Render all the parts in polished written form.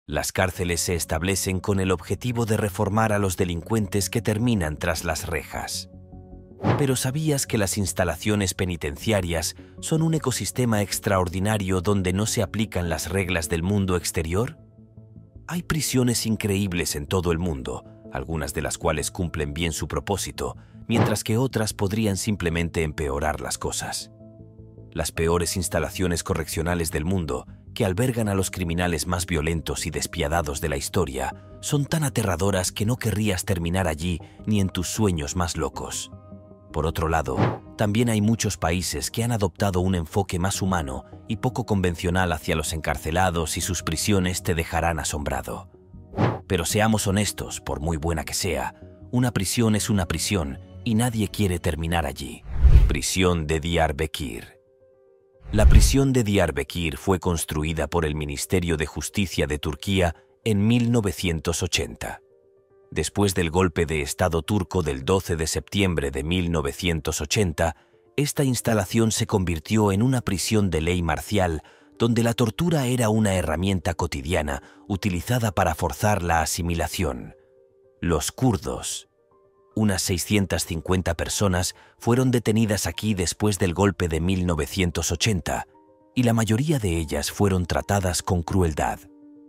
Las cárceles se establecen con el objetivo de reformar a los delincuentes que terminan tras las rejas. Pero ¿sabías que las instalaciones penitenciarias son un ecosistema extraordinario donde no se aplican las reglas del mundo exterior? Hay prisiones increíbles en todo el mundo, algunas de las cuales cumplen bien su propósito, mientras que otras podrían simplemente empeorar las cosas. Las peores instalaciones correccionales del mundo, que albergan a los criminales más violentos y despiadados de la historia, son tan aterradoras que no querrías terminar allí ni en tus sueños más locos. Por otro lado, también hay muchos países que han adoptado un enfoque más humano y poco convencional hacia los encarcelados y sus prisiones te dejarán asombrado. Pero seamos honestos, por muy buena que sea, una prisión es una prisión y nadie quiere terminar allí. Prisión de Diyarbakır. La prisión de Diyarbakır fue construida por el Ministerio de Justicia de Turquía en 1980. Después del golpe de Estado turco del 12 de septiembre de 1980, esta instalación se convirtió en una prisión de ley marcial donde la tortura era una herramienta cotidiana utilizada para forzar la asimilación. Los kurdos. Unas 650 personas fueron detenidas aquí después del golpe de 1980 y la mayoría de ellas fueron tratadas con crueldad.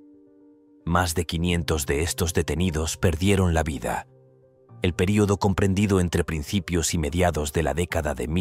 Más de 500 de estos detenidos perdieron la vida. El período comprendido entre principios y mediados de la década de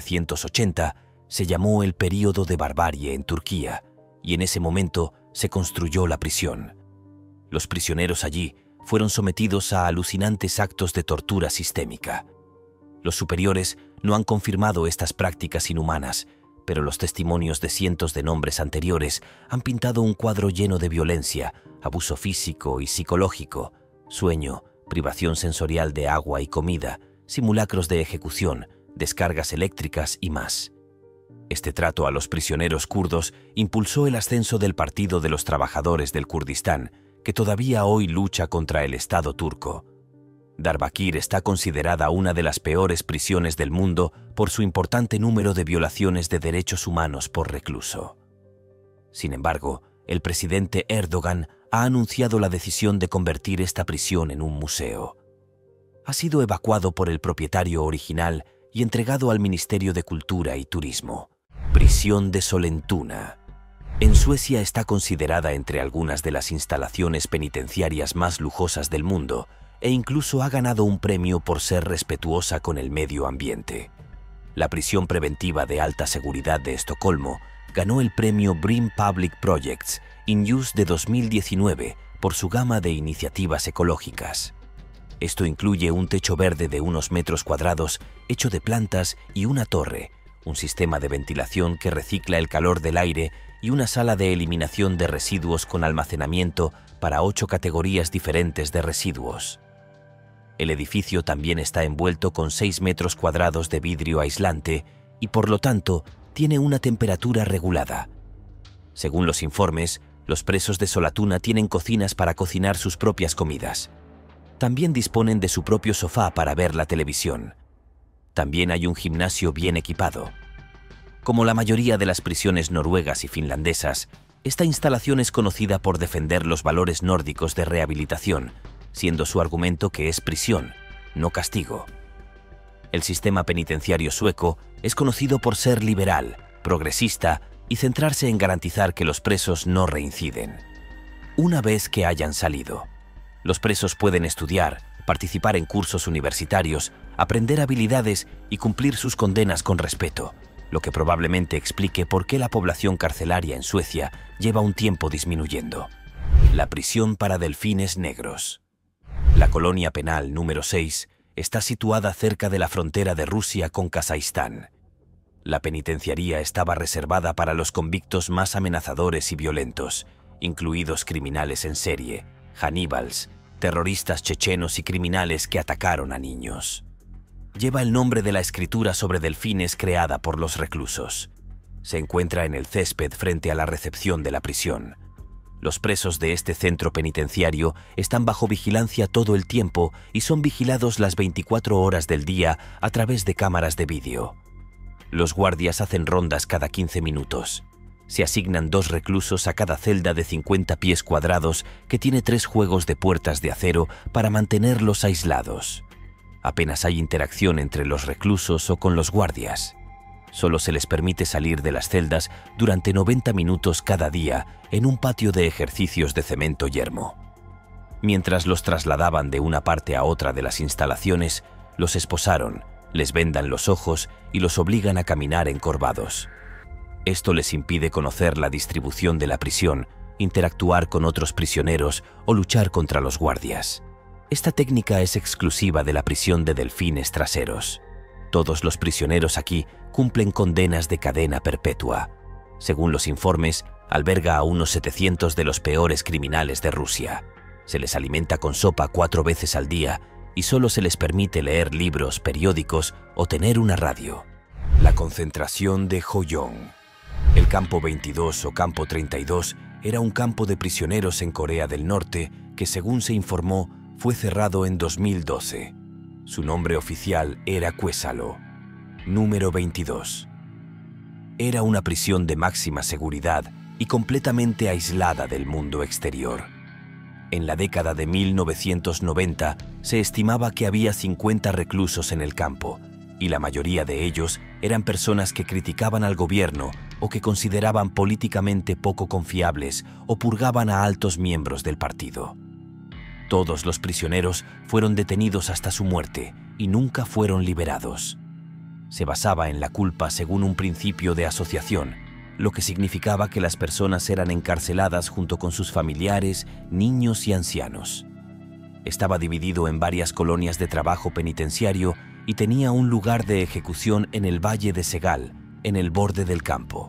1980 se llamó el período de barbarie en Turquía y en ese momento se construyó la prisión. Los prisioneros allí fueron sometidos a alucinantes actos de tortura sistémica. Los superiores no han confirmado estas prácticas inhumanas, pero los testimonios de cientos de nombres anteriores han pintado un cuadro lleno de violencia, abuso físico y psicológico, sueño, privación sensorial de agua y comida, simulacros de ejecución, descargas eléctricas y más. Este trato a los prisioneros kurdos impulsó el ascenso del Partido de los Trabajadores del Kurdistán, que todavía hoy lucha contra el Estado turco. Diyarbakır está considerada una de las peores prisiones del mundo por su importante número de violaciones de derechos humanos por recluso. Sin embargo, el presidente Erdogan ha anunciado la decisión de convertir esta prisión en un museo. Ha sido evacuado por el propietario original y entregado al Ministerio de Cultura y Turismo. Prisión de Sollentuna. En Suecia está considerada entre algunas de las instalaciones penitenciarias más lujosas del mundo e incluso ha ganado un premio por ser respetuosa con el medio ambiente. La prisión preventiva de alta seguridad de Estocolmo ganó el premio BREEAM Public Projects in Use de 2019 por su gama de iniciativas ecológicas. Esto incluye un techo verde de unos metros cuadrados hecho de plantas y una torre, un sistema de ventilación que recicla el calor del aire y una sala de eliminación de residuos con almacenamiento para 8 categorías diferentes de residuos. El edificio también está envuelto con 6 metros cuadrados de vidrio aislante y, por lo tanto, tiene una temperatura regulada. Según los informes, los presos de Sollentuna tienen cocinas para cocinar sus propias comidas. También disponen de su propio sofá para ver la televisión. También hay un gimnasio bien equipado. Como la mayoría de las prisiones noruegas y finlandesas, esta instalación es conocida por defender los valores nórdicos de rehabilitación, siendo su argumento que es prisión, no castigo. El sistema penitenciario sueco es conocido por ser liberal, progresista y centrarse en garantizar que los presos no reinciden. Una vez que hayan salido, los presos pueden estudiar, participar en cursos universitarios, aprender habilidades y cumplir sus condenas con respeto, lo que probablemente explique por qué la población carcelaria en Suecia lleva un tiempo disminuyendo. La prisión para delfines negros. La colonia penal número 6 está situada cerca de la frontera de Rusia con Kazajistán. La penitenciaría estaba reservada para los convictos más amenazadores y violentos, incluidos criminales en serie, caníbales, terroristas chechenos y criminales que atacaron a niños. Lleva el nombre de la escritura sobre delfines creada por los reclusos. Se encuentra en el césped frente a la recepción de la prisión. Los presos de este centro penitenciario están bajo vigilancia todo el tiempo y son vigilados las 24 horas del día a través de cámaras de vídeo. Los guardias hacen rondas cada 15 minutos. Se asignan 2 reclusos a cada celda de 50 pies cuadrados que tiene 3 juegos de puertas de acero para mantenerlos aislados. Apenas hay interacción entre los reclusos o con los guardias. Solo se les permite salir de las celdas durante 90 minutos cada día en un patio de ejercicios de cemento yermo. Mientras los trasladaban de una parte a otra de las instalaciones, los esposaron, les vendan los ojos y los obligan a caminar encorvados. Esto les impide conocer la distribución de la prisión, interactuar con otros prisioneros o luchar contra los guardias. Esta técnica es exclusiva de la prisión de delfines traseros. Todos los prisioneros aquí cumplen condenas de cadena perpetua. Según los informes, alberga a unos 700 de los peores criminales de Rusia. Se les alimenta con sopa 4 veces al día y solo se les permite leer libros, periódicos o tener una radio. La concentración de Joyong. El campo 22 o campo 32 era un campo de prisioneros en Corea del Norte que, según se informó, fue cerrado en 2012. Su nombre oficial era Kuesalo, número 22. Era una prisión de máxima seguridad y completamente aislada del mundo exterior. En la década de 1990 se estimaba que había 50 reclusos en el campo, y la mayoría de ellos eran personas que criticaban al gobierno o que consideraban políticamente poco confiables o purgaban a altos miembros del partido. Todos los prisioneros fueron detenidos hasta su muerte y nunca fueron liberados. Se basaba en la culpa según un principio de asociación, lo que significaba que las personas eran encarceladas junto con sus familiares, niños y ancianos. Estaba dividido en varias colonias de trabajo penitenciario y tenía un lugar de ejecución en el Valle de Segal, en el borde del campo.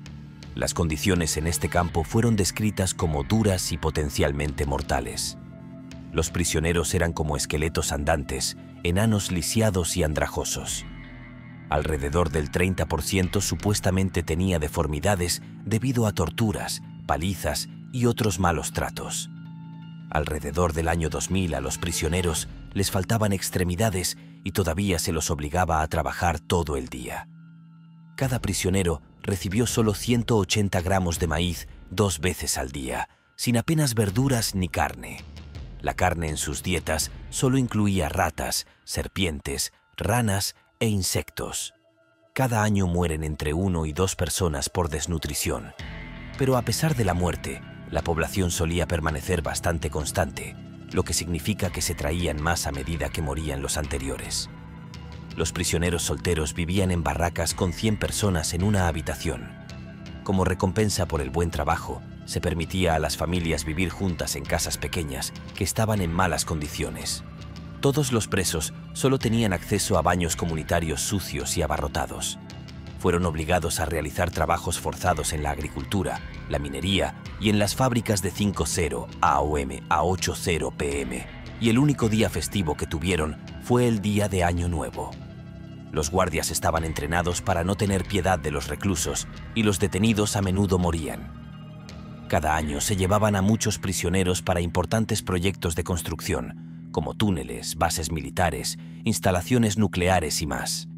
Las condiciones en este campo fueron descritas como duras y potencialmente mortales. Los prisioneros eran como esqueletos andantes, enanos lisiados y andrajosos. Alrededor del 30% supuestamente tenía deformidades debido a torturas, palizas y otros malos tratos. Alrededor del año 2000 a los prisioneros les faltaban extremidades y todavía se los obligaba a trabajar todo el día. Cada prisionero recibió solo 180 gramos de maíz 2 veces al día, sin apenas verduras ni carne. La carne en sus dietas solo incluía ratas, serpientes, ranas e insectos. Cada año mueren entre 1 y 2 personas por desnutrición. Pero a pesar de la muerte, la población solía permanecer bastante constante, lo que significa que se traían más a medida que morían los anteriores. Los prisioneros solteros vivían en barracas con 100 personas en una habitación. Como recompensa por el buen trabajo, se permitía a las familias vivir juntas en casas pequeñas que estaban en malas condiciones. Todos los presos solo tenían acceso a baños comunitarios sucios y abarrotados. Fueron obligados a realizar trabajos forzados en la agricultura, la minería y en las fábricas de 5:0 AM a 8:0 PM, y el único día festivo que tuvieron fue el día de Año Nuevo. Los guardias estaban entrenados para no tener piedad de los reclusos y los detenidos a menudo morían. Cada año se llevaban a muchos prisioneros para importantes proyectos de construcción, como túneles, bases militares, instalaciones nucleares y más.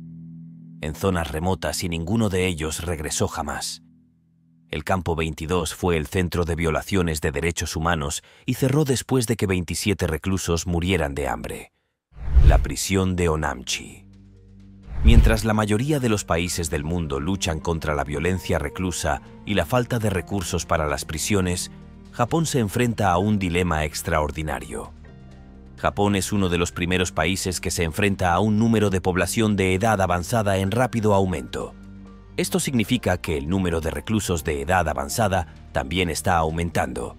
En zonas remotas y ninguno de ellos regresó jamás. El campo 22 fue el centro de violaciones de derechos humanos y cerró después de que 27 reclusos murieran de hambre. La prisión de Onamchi. Mientras la mayoría de los países del mundo luchan contra la violencia reclusa y la falta de recursos para las prisiones, Japón se enfrenta a un dilema extraordinario. Japón es uno de los primeros países que se enfrenta a un número de población de edad avanzada en rápido aumento. Esto significa que el número de reclusos de edad avanzada también está aumentando.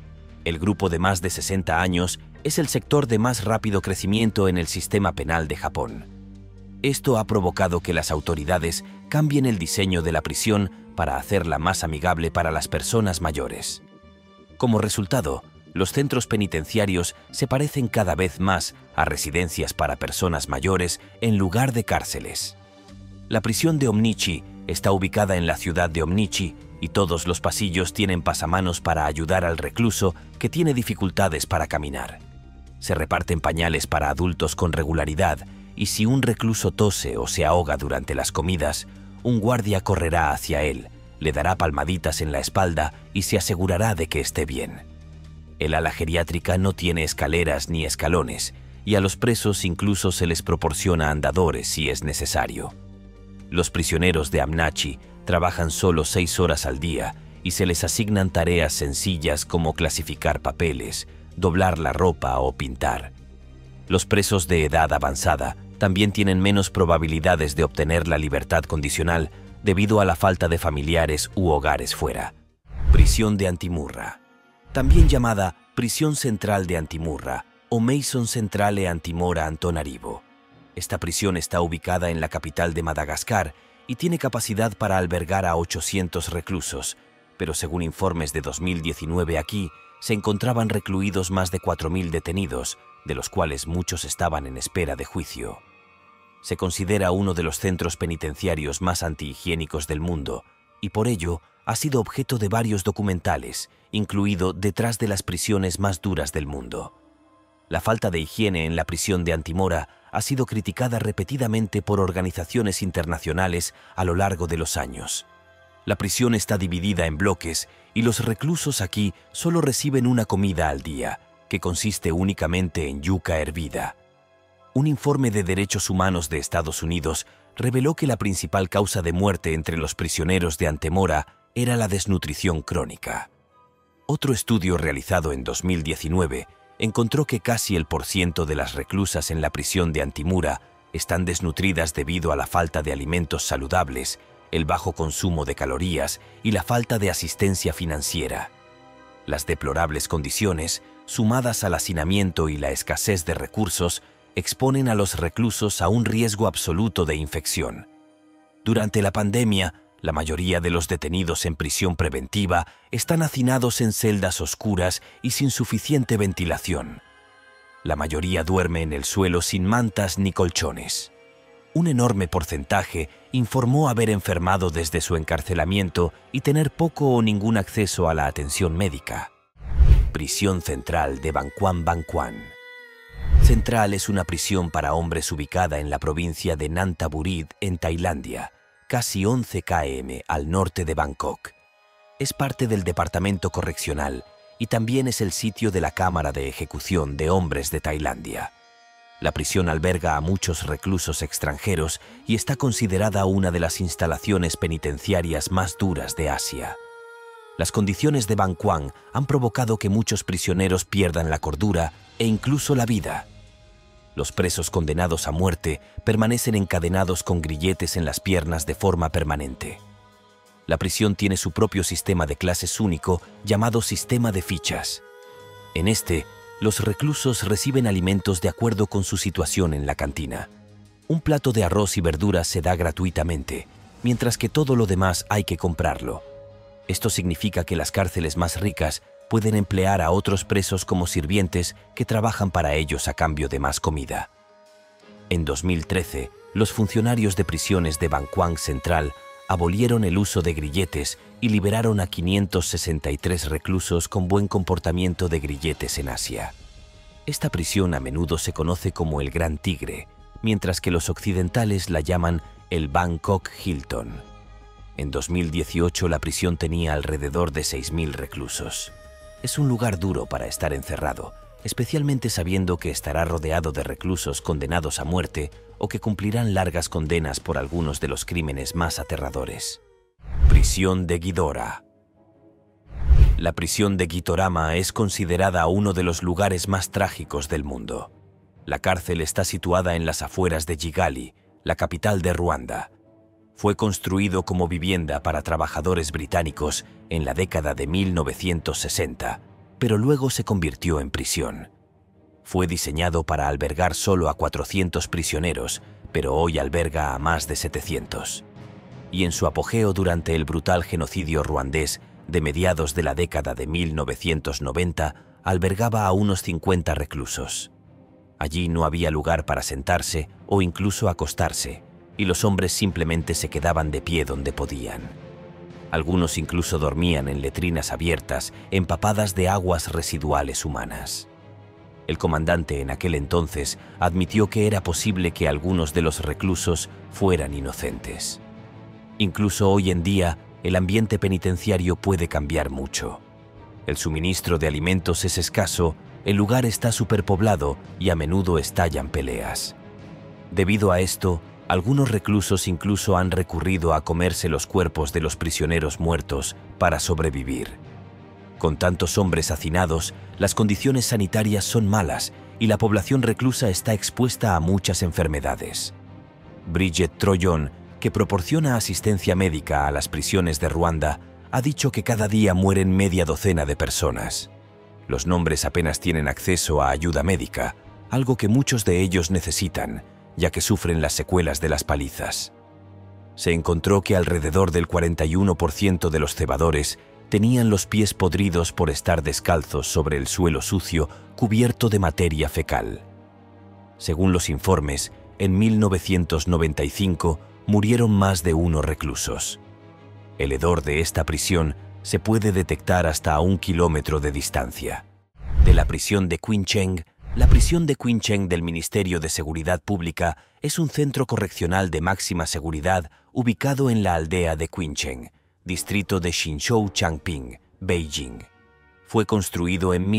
El grupo de más de 60 años es el sector de más rápido crecimiento en el sistema penal de Japón. Esto ha provocado que las autoridades cambien el diseño de la prisión para hacerla más amigable para las personas mayores. Como resultado, los centros penitenciarios se parecen cada vez más a residencias para personas mayores en lugar de cárceles. La prisión de Omnichi está ubicada en la ciudad de Omnichi y todos los pasillos tienen pasamanos para ayudar al recluso que tiene dificultades para caminar. Se reparten pañales para adultos con regularidad y si un recluso tose o se ahoga durante las comidas, un guardia correrá hacia él, le dará palmaditas en la espalda y se asegurará de que esté bien. El ala geriátrica no tiene escaleras ni escalones, y a los presos incluso se les proporciona andadores si es necesario. Los prisioneros de Amnachi trabajan solo 6 horas al día y se les asignan tareas sencillas como clasificar papeles, doblar la ropa o pintar. Los presos de edad avanzada también tienen menos probabilidades de obtener la libertad condicional debido a la falta de familiares u hogares fuera. Prisión de Antimurra. También llamada Prisión Central de Antimurra o Mason Centrale Antimora Antonarivo. Esta prisión está ubicada en la capital de Madagascar y tiene capacidad para albergar a 800 reclusos, pero según informes de 2019 aquí, se encontraban recluidos más de 4.000 detenidos, de los cuales muchos estaban en espera de juicio. Se considera uno de los centros penitenciarios más antihigiénicos del mundo y por ello ha sido objeto de varios documentales, incluido Detrás de las prisiones más duras del mundo. La falta de higiene en la prisión de Antimora ha sido criticada repetidamente por organizaciones internacionales a lo largo de los años. La prisión está dividida en bloques y los reclusos aquí solo reciben una comida al día, que consiste únicamente en yuca hervida. Un informe de derechos humanos de Estados Unidos reveló que la principal causa de muerte entre los prisioneros de Antemora era la desnutrición crónica. Otro estudio realizado en 2019 encontró que casi el % de las reclusas en la prisión de Antimura están desnutridas debido a la falta de alimentos saludables, el bajo consumo de calorías y la falta de asistencia financiera. Las deplorables condiciones, sumadas al hacinamiento y la escasez de recursos, exponen a los reclusos a un riesgo absoluto de infección. Durante la pandemia, la mayoría de los detenidos en prisión preventiva están hacinados en celdas oscuras y sin suficiente ventilación. La mayoría duerme en el suelo sin mantas ni colchones. Un enorme porcentaje informó haber enfermado desde su encarcelamiento y tener poco o ningún acceso a la atención médica. Prisión Central de Bangkwan Bangkwan. Central es una prisión para hombres ubicada en la provincia de Nantaburid, en Tailandia, casi 11 km al norte de Bangkok. Es parte del departamento correccional y también es el sitio de la Cámara de Ejecución de Hombres de Tailandia. La prisión alberga a muchos reclusos extranjeros y está considerada una de las instalaciones penitenciarias más duras de Asia. Las condiciones de Bangkwan han provocado que muchos prisioneros pierdan la cordura e incluso la vida. Los presos condenados a muerte permanecen encadenados con grilletes en las piernas de forma permanente. La prisión tiene su propio sistema de clases único llamado sistema de fichas. En este, los reclusos reciben alimentos de acuerdo con su situación en la cantina. Un plato de arroz y verduras se da gratuitamente, mientras que todo lo demás hay que comprarlo. Esto significa que las cárceles más ricas pueden emplear a otros presos como sirvientes que trabajan para ellos a cambio de más comida. En 2013, los funcionarios de prisiones de Bangkwan Central abolieron el uso de grilletes y liberaron a 563 reclusos con buen comportamiento de grilletes en Asia. Esta prisión a menudo se conoce como el Gran Tigre, mientras que los occidentales la llaman el Bangkok Hilton. En 2018 la prisión tenía alrededor de 6.000 reclusos. Es un lugar duro para estar encerrado, especialmente sabiendo que estará rodeado de reclusos condenados a muerte o que cumplirán largas condenas por algunos de los crímenes más aterradores. Prisión de Ghidorah. La prisión de Gitorama es considerada uno de los lugares más trágicos del mundo. La cárcel está situada en las afueras de Kigali, la capital de Ruanda. Fue construido como vivienda para trabajadores británicos en la década de 1960, pero luego se convirtió en prisión. Fue diseñado para albergar solo a 400 prisioneros, pero hoy alberga a más de 700. Y en su apogeo durante el brutal genocidio ruandés de mediados de la década de 1990, albergaba a unos 50 reclusos. Allí no había lugar para sentarse o incluso acostarse, y los hombres simplemente se quedaban de pie donde podían. Algunos incluso dormían en letrinas abiertas, empapadas de aguas residuales humanas. El comandante en aquel entonces admitió que era posible que algunos de los reclusos fueran inocentes. Incluso hoy en día, el ambiente penitenciario puede cambiar mucho. El suministro de alimentos es escaso, el lugar está superpoblado y a menudo estallan peleas. Debido a esto, algunos reclusos incluso han recurrido a comerse los cuerpos de los prisioneros muertos para sobrevivir. Con tantos hombres hacinados, las condiciones sanitarias son malas y la población reclusa está expuesta a muchas enfermedades. Bridget Troyon, que proporciona asistencia médica a las prisiones de Ruanda, ha dicho que cada día mueren media docena de personas. Los hombres apenas tienen acceso a ayuda médica, algo que muchos de ellos necesitan, ya que sufren las secuelas de las palizas. Se encontró que alrededor del 41% de los cebadores tenían los pies podridos por estar descalzos sobre el suelo sucio cubierto de materia fecal. Según los informes, en 1995 murieron más de 1 reclusos. El hedor de esta prisión se puede detectar hasta a 1 kilómetro de distancia. De la prisión de Quincheng, la prisión de Quincheng del Ministerio de Seguridad Pública es un centro correccional de máxima seguridad ubicado en la aldea de Quincheng, distrito de Xinzhou Changping, Beijing. Fue construido en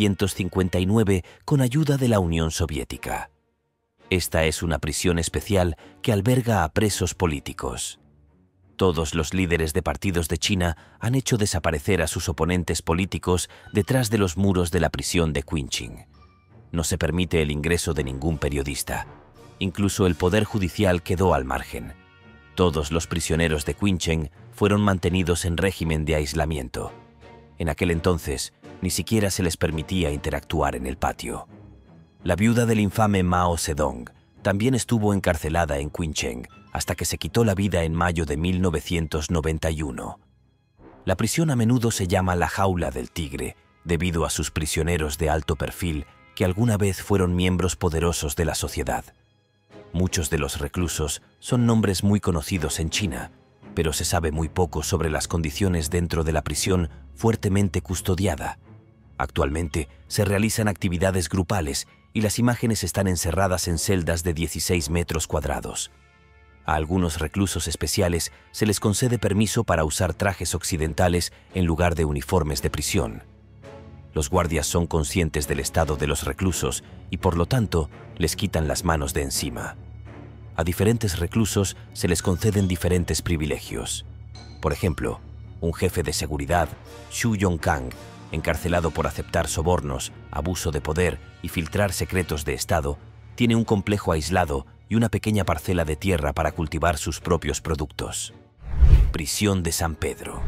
1959 con ayuda de la Unión Soviética. Esta es una prisión especial que alberga a presos políticos. Todos los líderes de partidos de China han hecho desaparecer a sus oponentes políticos detrás de los muros de la prisión de Quincheng. No se permite el ingreso de ningún periodista. Incluso el poder judicial quedó al margen. Todos los prisioneros de Quincheng fueron mantenidos en régimen de aislamiento. En aquel entonces, ni siquiera se les permitía interactuar en el patio. La viuda del infame Mao Zedong también estuvo encarcelada en Quincheng hasta que se quitó la vida en mayo de 1991. La prisión a menudo se llama la jaula del tigre, debido a sus prisioneros de alto perfil que alguna vez fueron miembros poderosos de la sociedad. Muchos de los reclusos son nombres muy conocidos en China, pero se sabe muy poco sobre las condiciones dentro de la prisión fuertemente custodiada. Actualmente se realizan actividades grupales y las imágenes están encerradas en celdas de 16 metros cuadrados. A algunos reclusos especiales se les concede permiso para usar trajes occidentales en lugar de uniformes de prisión. Los guardias son conscientes del estado de los reclusos y, por lo tanto, les quitan las manos de encima. A diferentes reclusos se les conceden diferentes privilegios. Por ejemplo, un jefe de seguridad, Xu Yongkang, encarcelado por aceptar sobornos, abuso de poder y filtrar secretos de Estado, tiene un complejo aislado y una pequeña parcela de tierra para cultivar sus propios productos. Prisión de San Pedro.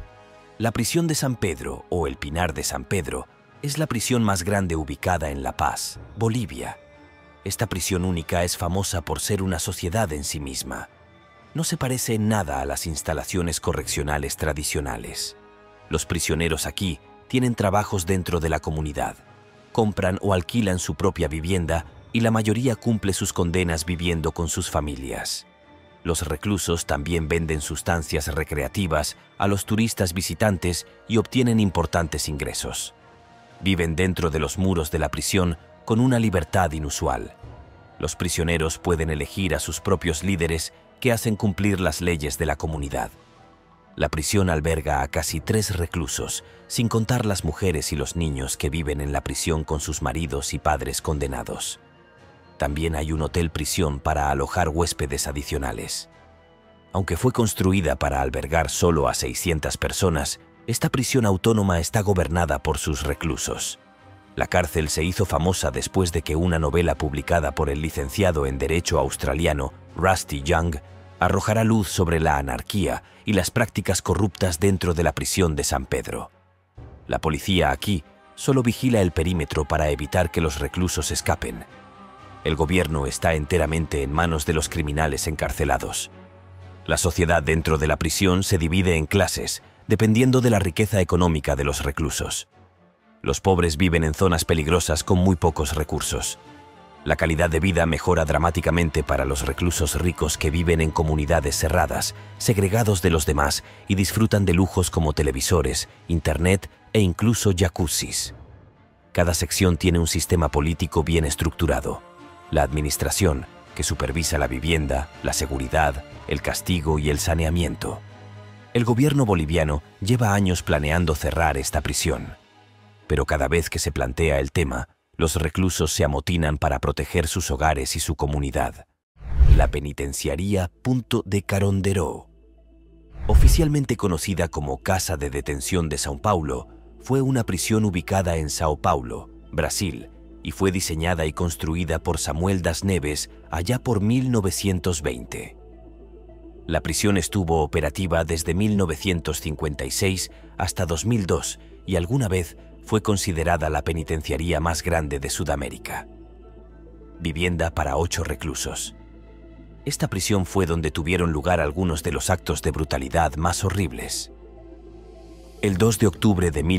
La prisión de San Pedro, o el Pinar de San Pedro, es la prisión más grande ubicada en La Paz, Bolivia. Esta prisión única es famosa por ser una sociedad en sí misma. No se parece en nada a las instalaciones correccionales tradicionales. Los prisioneros aquí tienen trabajos dentro de la comunidad, compran o alquilan su propia vivienda y la mayoría cumple sus condenas viviendo con sus familias. Los reclusos también venden sustancias recreativas a los turistas visitantes y obtienen importantes ingresos. Viven dentro de los muros de la prisión con una libertad inusual. Los prisioneros pueden elegir a sus propios líderes que hacen cumplir las leyes de la comunidad. La prisión alberga a casi 3 reclusos, sin contar las mujeres y los niños que viven en la prisión con sus maridos y padres condenados. También hay un hotel prisión para alojar huéspedes adicionales. Aunque fue construida para albergar solo a 600 personas, esta prisión autónoma está gobernada por sus reclusos. La cárcel se hizo famosa después de que una novela publicada por el licenciado en Derecho australiano Rusty Young arrojará luz sobre la anarquía y las prácticas corruptas dentro de la prisión de San Pedro. La policía aquí solo vigila el perímetro para evitar que los reclusos escapen. El gobierno está enteramente en manos de los criminales encarcelados. La sociedad dentro de la prisión se divide en clases, dependiendo de la riqueza económica de los reclusos. Los pobres viven en zonas peligrosas con muy pocos recursos. La calidad de vida mejora dramáticamente para los reclusos ricos que viven en comunidades cerradas, segregados de los demás y disfrutan de lujos como televisores, internet e incluso jacuzzis. Cada sección tiene un sistema político bien estructurado. La administración, que supervisa la vivienda, la seguridad, el castigo y el saneamiento. El gobierno boliviano lleva años planeando cerrar esta prisión. Pero cada vez que se plantea el tema, los reclusos se amotinan para proteger sus hogares y su comunidad. La penitenciaría Punto de Carondeiro, oficialmente conocida como Casa de Detención de São Paulo, fue una prisión ubicada en Sao Paulo, Brasil, y fue diseñada y construida por Samuel das Neves allá por 1920. La prisión estuvo operativa desde 1956 hasta 2002 y alguna vez fue considerada la penitenciaría más grande de Sudamérica. Vivienda para 8 reclusos. Esta prisión fue donde tuvieron lugar algunos de los actos de brutalidad más horribles. El 2 de octubre de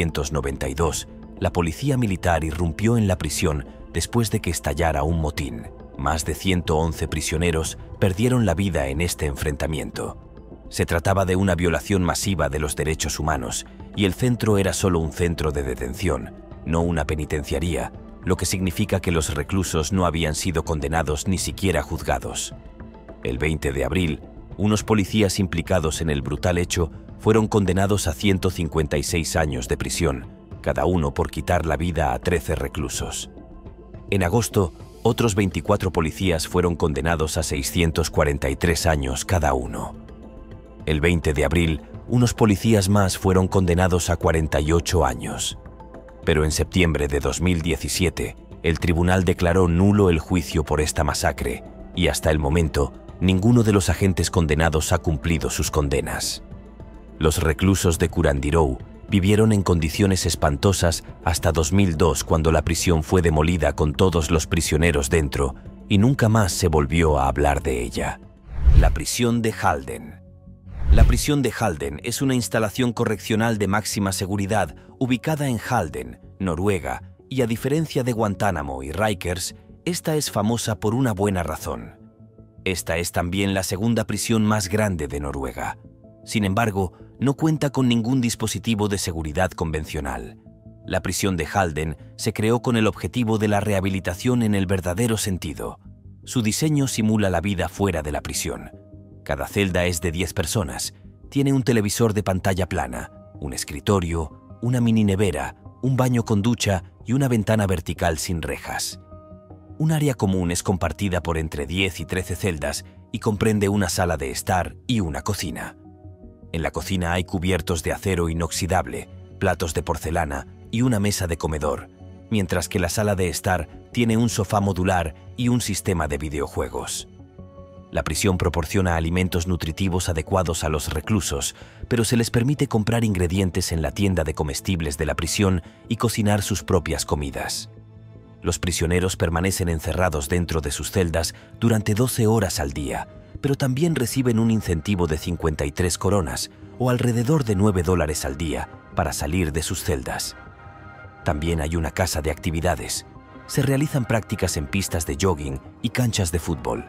1992, la policía militar irrumpió en la prisión después de que estallara un motín. Más de 111 prisioneros perdieron la vida en este enfrentamiento. Se trataba de una violación masiva de los derechos humanos y el centro era solo un centro de detención, no una penitenciaría, lo que significa que los reclusos no habían sido condenados ni siquiera juzgados. El 20 de abril, unos policías implicados en el brutal hecho fueron condenados a 156 años de prisión, cada uno por quitar la vida a 13 reclusos. En agosto, otros 24 policías fueron condenados a 643 años cada uno. El 20 de abril, unos policías más fueron condenados a 48 años. Pero en septiembre de 2017, el tribunal declaró nulo el juicio por esta masacre y hasta el momento, ninguno de los agentes condenados ha cumplido sus condenas. Los reclusos de Carondeiro vivieron en condiciones espantosas hasta 2002, cuando la prisión fue demolida con todos los prisioneros dentro y nunca más se volvió a hablar de ella. La prisión de Halden. La prisión de Halden es una instalación correccional de máxima seguridad ubicada en Halden, Noruega, y a diferencia de Guantánamo y Rikers, esta es famosa por una buena razón. Esta es también la segunda prisión más grande de Noruega. Sin embargo, no cuenta con ningún dispositivo de seguridad convencional. La prisión de Halden se creó con el objetivo de la rehabilitación en el verdadero sentido. Su diseño simula la vida fuera de la prisión. Cada celda es de 10 personas, tiene un televisor de pantalla plana, un escritorio, una mini nevera, un baño con ducha y una ventana vertical sin rejas. Un área común es compartida por entre 10 y 13 celdas y comprende una sala de estar y una cocina. En la cocina hay cubiertos de acero inoxidable, platos de porcelana y una mesa de comedor, mientras que la sala de estar tiene un sofá modular y un sistema de videojuegos. La prisión proporciona alimentos nutritivos adecuados a los reclusos, pero se les permite comprar ingredientes en la tienda de comestibles de la prisión y cocinar sus propias comidas. Los prisioneros permanecen encerrados dentro de sus celdas durante 12 horas al día, pero también reciben un incentivo de 53 coronas o alrededor de $9 al día para salir de sus celdas. También hay una casa de actividades. Se realizan prácticas en pistas de jogging y canchas de fútbol.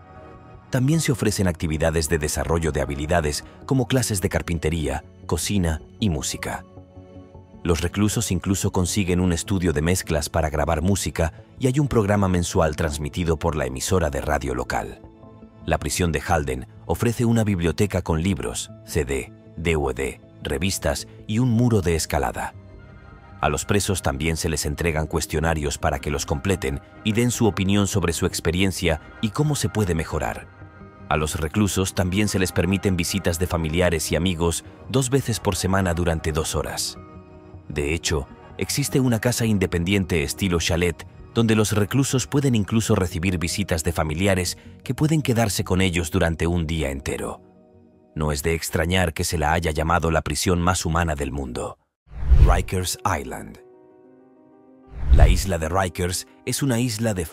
También se ofrecen actividades de desarrollo de habilidades como clases de carpintería, cocina y música. Los reclusos incluso consiguen un estudio de mezclas para grabar música y hay un programa mensual transmitido por la emisora de radio local. La prisión de Halden ofrece una biblioteca con libros, CD, DVD, revistas y un muro de escalada. A los presos también se les entregan cuestionarios para que los completen y den su opinión sobre su experiencia y cómo se puede mejorar. A los reclusos también se les permiten visitas de familiares y amigos 2 veces por semana durante 2 horas. De hecho, existe una casa independiente estilo chalet donde los reclusos pueden incluso recibir visitas de familiares que pueden quedarse con ellos durante un día entero. No es de extrañar que se la haya llamado la prisión más humana del mundo. Rikers Island. La isla de Rikers es una isla de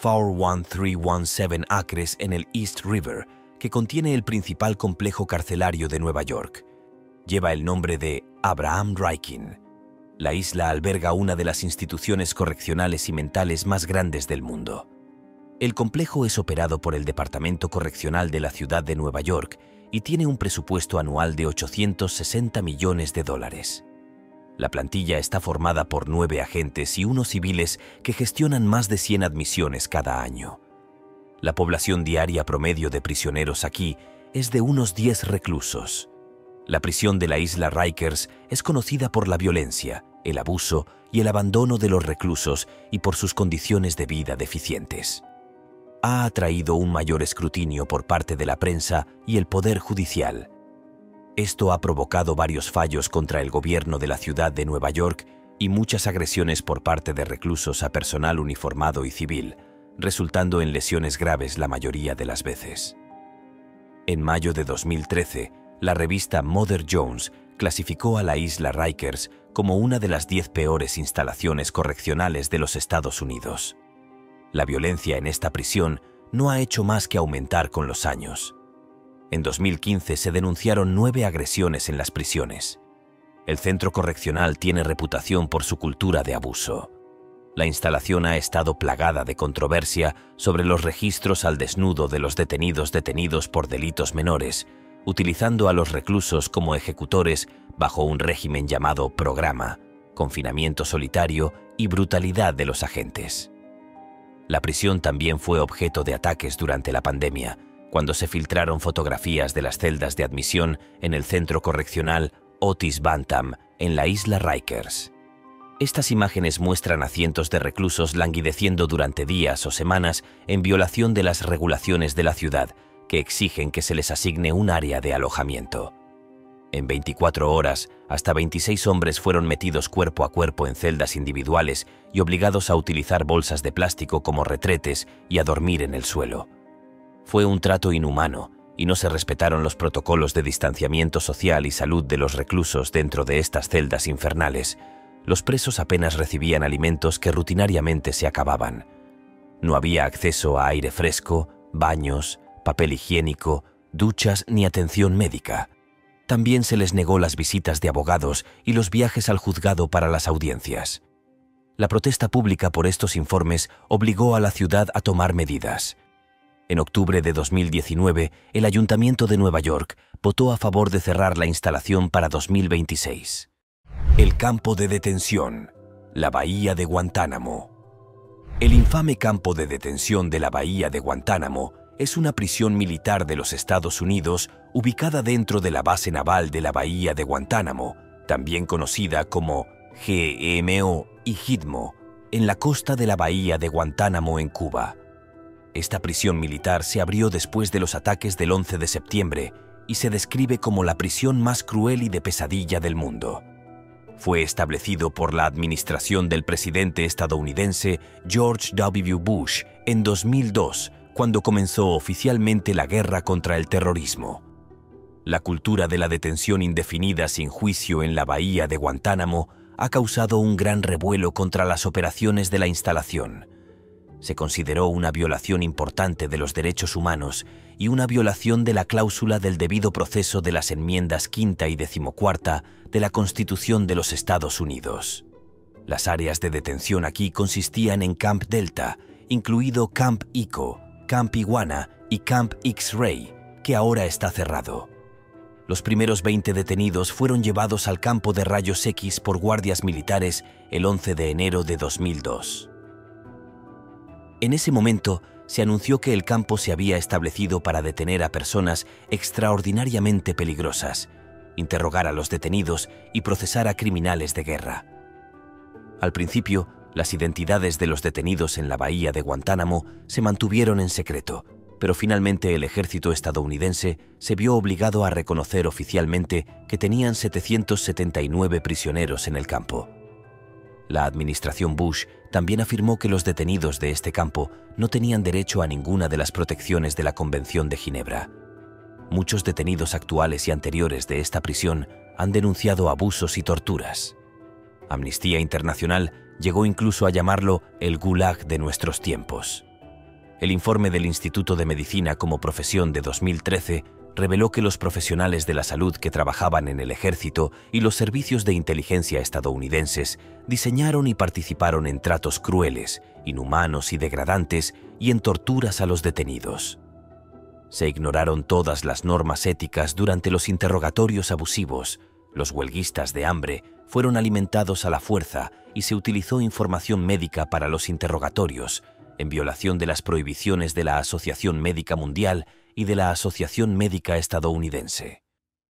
41317 acres en el East River que contiene el principal complejo carcelario de Nueva York. Lleva el nombre de Abraham Ryken. La isla alberga una de las instituciones correccionales y mentales más grandes del mundo. El complejo es operado por el Departamento Correccional de la Ciudad de Nueva York y tiene un presupuesto anual de $860 millones. La plantilla está formada por 9 agentes y 1 civiles que gestionan más de 100 admisiones cada año. La población diaria promedio de prisioneros aquí es de unos 10 reclusos. La prisión de la isla Rikers es conocida por la violencia, el abuso y el abandono de los reclusos y por sus condiciones de vida deficientes. Ha atraído un mayor escrutinio por parte de la prensa y el poder judicial. Esto ha provocado varios fallos contra el gobierno de la ciudad de Nueva York y muchas agresiones por parte de reclusos a personal uniformado y civil, resultando en lesiones graves la mayoría de las veces. En mayo de 2013, la revista Mother Jones clasificó a la isla Rikers como una de las 10 peores instalaciones correccionales de los Estados Unidos. La violencia en esta prisión no ha hecho más que aumentar con los años. En 2015 se denunciaron 9 agresiones en las prisiones. El centro correccional tiene reputación por su cultura de abuso. La instalación ha estado plagada de controversia sobre los registros al desnudo de los detenidos por delitos menores, utilizando a los reclusos como ejecutores bajo un régimen llamado programa, confinamiento solitario y brutalidad de los agentes. La prisión también fue objeto de ataques durante la pandemia, cuando se filtraron fotografías de las celdas de admisión en el centro correccional Otis Bantam, en la isla Rikers. Estas imágenes muestran a cientos de reclusos languideciendo durante días o semanas en violación de las regulaciones de la ciudad, que exigen que se les asigne un área de alojamiento. En 24 horas, hasta 26 hombres fueron metidos cuerpo a cuerpo en celdas individuales y obligados a utilizar bolsas de plástico como retretes y a dormir en el suelo. Fue un trato inhumano y no se respetaron los protocolos de distanciamiento social y salud de los reclusos dentro de estas celdas infernales. Los presos apenas recibían alimentos que rutinariamente se acababan. No había acceso a aire fresco, baños, papel higiénico, duchas ni atención médica. También se les negó las visitas de abogados y los viajes al juzgado para las audiencias. La protesta pública por estos informes obligó a la ciudad a tomar medidas. En octubre de 2019, el Ayuntamiento de Nueva York votó a favor de cerrar la instalación para 2026. El campo de detención, la Bahía de Guantánamo. El infame campo de detención de la Bahía de Guantánamo es una prisión militar de los Estados Unidos ubicada dentro de la base naval de la Bahía de Guantánamo, también conocida como GMO y GITMO, en la costa de la Bahía de Guantánamo en Cuba. Esta prisión militar se abrió después de los ataques del 11 de septiembre y se describe como la prisión más cruel y de pesadilla del mundo. Fue establecido por la administración del presidente estadounidense George W. Bush en 2002, cuando comenzó oficialmente la guerra contra el terrorismo. La cultura de la detención indefinida sin juicio en la Bahía de Guantánamo ha causado un gran revuelo contra las operaciones de la instalación. Se consideró una violación importante de los derechos humanos y una violación de la cláusula del debido proceso de las enmiendas 5ª y 14ª de la Constitución de los Estados Unidos. Las áreas de detención aquí consistían en Camp Delta, incluido Camp Echo, Camp Iguana y Camp X-Ray, que ahora está cerrado. Los primeros 20 detenidos fueron llevados al campo de rayos X por guardias militares el 11 de enero de 2002. En ese momento, se anunció que el campo se había establecido para detener a personas extraordinariamente peligrosas, interrogar a los detenidos y procesar a criminales de guerra. Al principio, las identidades de los detenidos en la Bahía de Guantánamo se mantuvieron en secreto, pero finalmente el ejército estadounidense se vio obligado a reconocer oficialmente que tenían 779 prisioneros en el campo. La administración Bush también afirmó que los detenidos de este campo no tenían derecho a ninguna de las protecciones de la Convención de Ginebra. Muchos detenidos actuales y anteriores de esta prisión han denunciado abusos y torturas. Amnistía Internacional llegó incluso a llamarlo el Gulag de nuestros tiempos. El informe del Instituto de Medicina como Profesión de 2013 reveló que los profesionales de la salud que trabajaban en el ejército y los servicios de inteligencia estadounidenses diseñaron y participaron en tratos crueles, inhumanos y degradantes y en torturas a los detenidos. Se ignoraron todas las normas éticas durante los interrogatorios abusivos, los huelguistas de hambre fueron alimentados a la fuerza y se utilizó información médica para los interrogatorios, en violación de las prohibiciones de la Asociación Médica Mundial y de la Asociación Médica Estadounidense.